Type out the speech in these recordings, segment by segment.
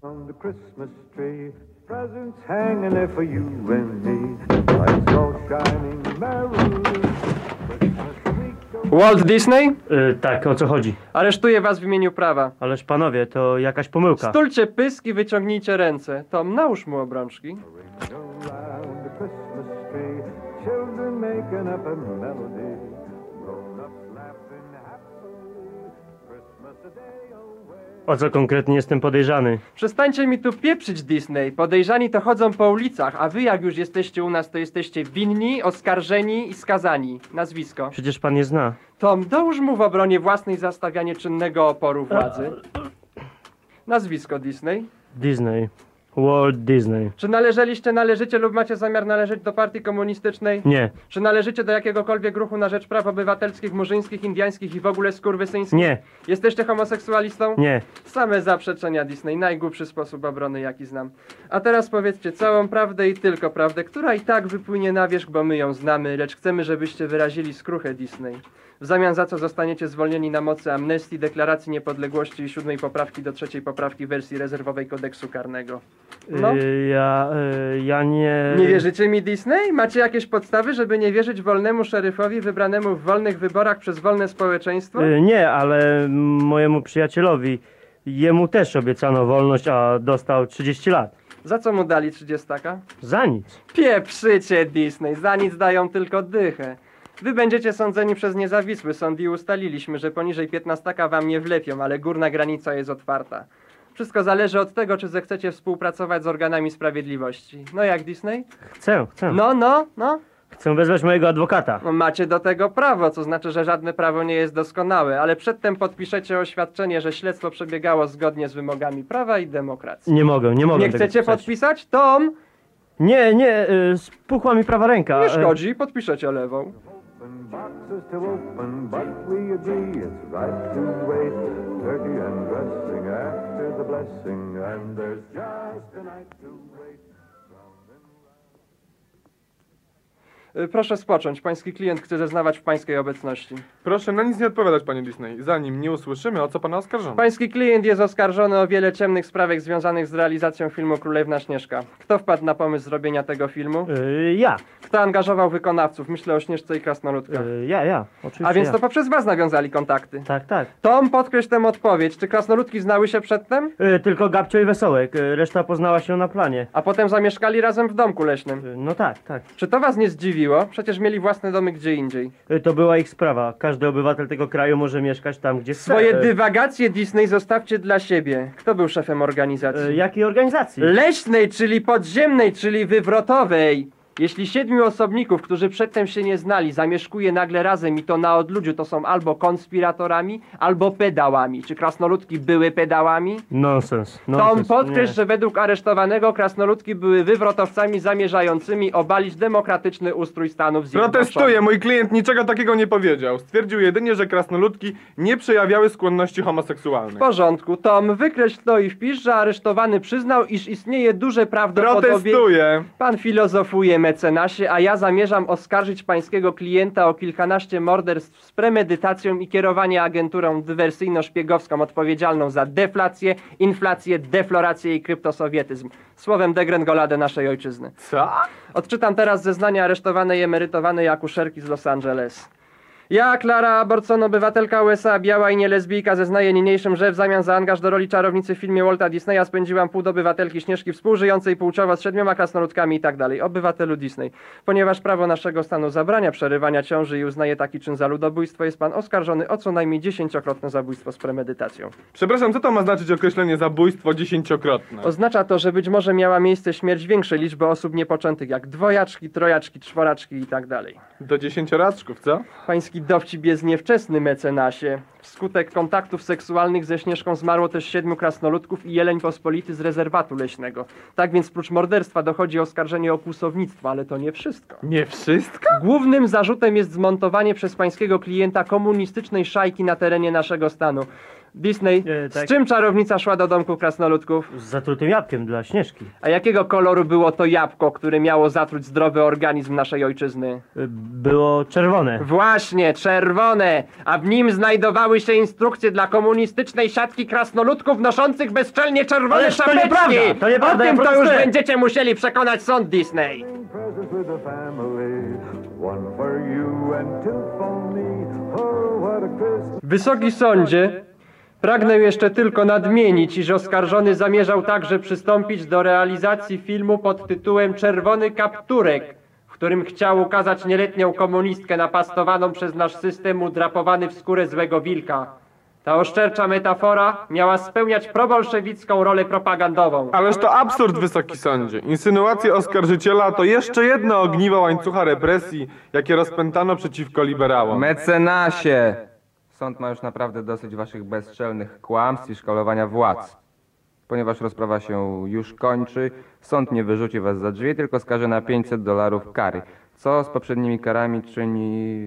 On the Christmas tree, presents hanging there for you and me. Lights all shining merrily. Christmas week. Walt Disney? Tak, o co chodzi? Aresztuję was w imieniu prawa. Ależ panowie, to jakaś pomyłka. Stulcie pysk i wyciągnijcie ręce. Tom, nałóż mu obrączki. Around the Christmas tree, children making up a melody. Grown-ups laughing happily. Christmas a day away. O co konkretnie jestem podejrzany? Przestańcie mi tu pieprzyć, Disney. Podejrzani to chodzą po ulicach, a wy jak już jesteście u nas, to jesteście winni, oskarżeni i skazani. Nazwisko. Przecież pan nie zna. Tom, dołóż mu w obronie własnej za stawianie czynnego oporu władzy. Nazwisko, Disney. Disney. Walt Disney. Czy należycie lub macie zamiar należeć do partii komunistycznej? Nie. Czy należycie do jakiegokolwiek ruchu na rzecz praw obywatelskich, murzyńskich, indyjskich i w ogóle skurwysyńskich? Nie. Jesteście homoseksualistą? Nie. Same zaprzeczenia, Disney. Najgłupszy sposób obrony, jaki znam. A teraz powiedzcie całą prawdę i tylko prawdę, która i tak wypłynie na wierzch, bo my ją znamy, lecz chcemy, żebyście wyrazili skruchę, Disney. W zamian za co zostaniecie zwolnieni na mocy amnestii, deklaracji niepodległości i 7. poprawki do 3. poprawki wersji rezerwowej kodeksu karnego. No. Ja nie... Nie wierzycie mi, Disney? Macie jakieś podstawy, żeby nie wierzyć wolnemu szeryfowi wybranemu w wolnych wyborach przez wolne społeczeństwo? Nie, ale mojemu przyjacielowi, jemu też obiecano wolność, a dostał 30 lat. Za co mu dali 30? Za nic. Pieprzycie, Disney, za nic dają tylko dychę. Wy będziecie sądzeni przez niezawisły sąd i ustaliliśmy, że poniżej 15 wam nie wlepią, ale górna granica jest otwarta. Wszystko zależy od tego, czy zechcecie współpracować z organami sprawiedliwości. No jak, Disney? Chcę. No. Chcę wezwać mojego adwokata. No, macie do tego prawo, co znaczy, że żadne prawo nie jest doskonałe, ale przedtem podpiszecie oświadczenie, że śledztwo przebiegało zgodnie z wymogami prawa i demokracji. Nie mogę Nie tego chcecie pisać. podpisać? Tom! Nie, spuchła mi prawa ręka. Nie szkodzi, podpiszecie lewą. Open boxes to open, but we agree it's right to wait. Turkey and dressing after the blessing, and there's just a night to wait. Proszę spocząć, pański klient chce zeznawać w pańskiej obecności. Proszę na nic nie odpowiadać, panie Disney, zanim nie usłyszymy, o co pana oskarżono. Pański klient jest oskarżony o wiele ciemnych sprawek związanych z realizacją filmu Królewna Śnieżka. Kto wpadł na pomysł zrobienia tego filmu? Ja. Kto angażował wykonawców? Myślę o Śnieżce i Krasnoludkach. Ja. Oczywiście A więc ja. to poprzez was nawiązali kontakty. Tak. Tom, podkreśl tę odpowiedź. Czy Krasnoludki znały się przedtem? Tylko Gabcio i Wesołek. Reszta poznała się na planie. A potem zamieszkali razem w domku leśnym. No tak. Czy to was nie zdziwiło? Przecież mieli własne domy gdzie indziej. To była ich sprawa. Każdy obywatel tego kraju może mieszkać tam, gdzie chce. Swoje dywagacje, Disney, zostawcie dla siebie. Kto był szefem organizacji? Jakiej organizacji? Leśnej, czyli podziemnej, czyli wywrotowej. Jeśli 7 osobników, którzy przedtem się nie znali, zamieszkuje nagle razem i to na odludziu, to są albo konspiratorami, albo pedałami. Czy krasnoludki były pedałami? Nonsens. Tom, podkreśl, że według aresztowanego krasnoludki były wywrotowcami zamierzającymi obalić demokratyczny ustrój Stanów Zjednoczonych. Protestuję, mój klient niczego takiego nie powiedział. Stwierdził jedynie, że krasnoludki nie przejawiały skłonności W homoseksualnych. porządku, Tom, wykreśl to i wpisz, że aresztowany przyznał, iż istnieje duże prawdopodobieństwo... Protestuję. Pan filozofuje, mecenasie, a ja zamierzam oskarżyć pańskiego klienta o kilkanaście morderstw z premedytacją i kierowanie agenturą dywersyjno-szpiegowską odpowiedzialną za deflację, inflację, deflorację i kryptosowietyzm. Słowem degrengoladę naszej ojczyzny. Co? Odczytam teraz zeznania aresztowanej emerytowanej akuszerki z Los Angeles. Ja, Clara Aborson, obywatelka USA, biała i nielesbijka, zeznaję niniejszym, że w zamian za angaż do roli czarownicy w filmie Walta Disneya spędziłam pół obywatelki Śnieżki współżyjącej płciowo z 7 krasnoludkami i tak dalej. Obywatelu Disney. Ponieważ prawo naszego stanu zabrania przerywania ciąży i uznaje taki czyn za ludobójstwo, jest pan oskarżony o co najmniej 10-krotne zabójstwo z premedytacją. Przepraszam, co to ma znaczyć określenie zabójstwo 10-krotne? Oznacza to, że być może miała miejsce śmierć większej liczby osób niepoczętych, jak dwojaczki, trojaczki, czworaczki i tak dalej. Do 10-raczków, co? Pański dowcip jest niewczesny, mecenasie. Wskutek kontaktów seksualnych ze Śnieżką zmarło też 7 krasnoludków i jeleń pospolity z rezerwatu leśnego. Tak więc prócz morderstwa dochodzi oskarżenie o kłusownictwo, ale to nie wszystko. Nie wszystko? Głównym zarzutem jest zmontowanie przez pańskiego klienta komunistycznej szajki na terenie naszego stanu. Disney, tak. z czym czarownica szła do domku krasnoludków? Z zatrutym jabłkiem dla Śnieżki. A jakiego koloru było to jabłko, które miało zatruć zdrowy organizm naszej ojczyzny? Było czerwone. Właśnie, czerwone, a w nim znajdowały się instrukcje dla komunistycznej siatki krasnoludków noszących bezczelnie czerwone Ależ to szapeczki! nieprawda, to nieprawda, O tym ja to już protestuję. będziecie musieli przekonać sąd Disney. Presents with the family. One for you and two for me. Oh, what a Christmas. Wysoki sądzie, pragnę jeszcze tylko nadmienić, iż oskarżony zamierzał także przystąpić do realizacji filmu pod tytułem Czerwony Kapturek, w którym chciał ukazać nieletnią komunistkę napastowaną przez nasz system udrapowany w skórę złego wilka. Ta oszczercza metafora miała spełniać probolszewicką rolę propagandową. Ależ to absurd, wysoki sądzie. Insynuacje oskarżyciela to jeszcze jedno ogniwo łańcucha represji, jakie rozpętano przeciwko liberałom. Mecenasie! Sąd ma już naprawdę dosyć waszych bezczelnych kłamstw i szkalowania władz. Ponieważ rozprawa się już kończy, sąd nie wyrzuci was za drzwi, tylko skaże na $500 kary, co z poprzednimi karami czyni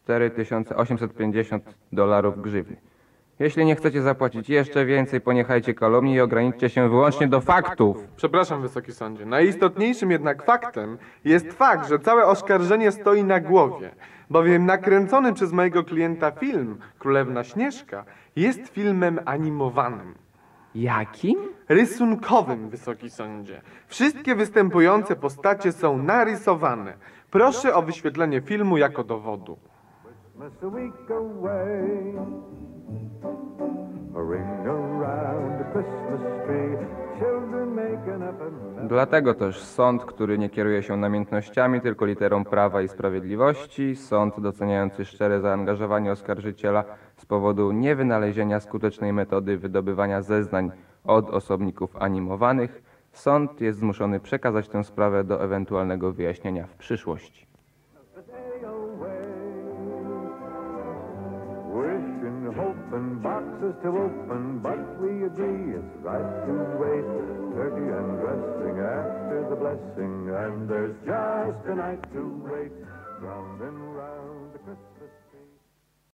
$4850 grzywny. Jeśli nie chcecie zapłacić jeszcze więcej, poniechajcie kalumnii i ograniczcie się wyłącznie do faktów. Przepraszam, wysoki sądzie. Najistotniejszym jednak faktem jest fakt, że całe oskarżenie stoi na głowie, bowiem nakręcony przez mojego klienta film Królewna Śnieżka jest filmem animowanym. Jakim? Rysunkowym, wysoki sądzie. Wszystkie występujące postacie są narysowane. Proszę o wyświetlenie filmu jako dowodu. Christmas a week away. A ring around the Christmas tree. Children making up a melody. Dlatego też sąd, który nie kieruje się namiętnościami, tylko literą prawa i sprawiedliwości, sąd doceniający szczere zaangażowanie oskarżyciela z powodu niewynalezienia skutecznej metody wydobywania zeznań od osobników animowanych, sąd jest zmuszony przekazać tę sprawę do ewentualnego wyjaśnienia w przyszłości. Day away. Wishing, hoping, boxes to open, but we agree it's right to wait. Turkey and dressing after the blessing, and there's just a night to wait. Round and round the Christmas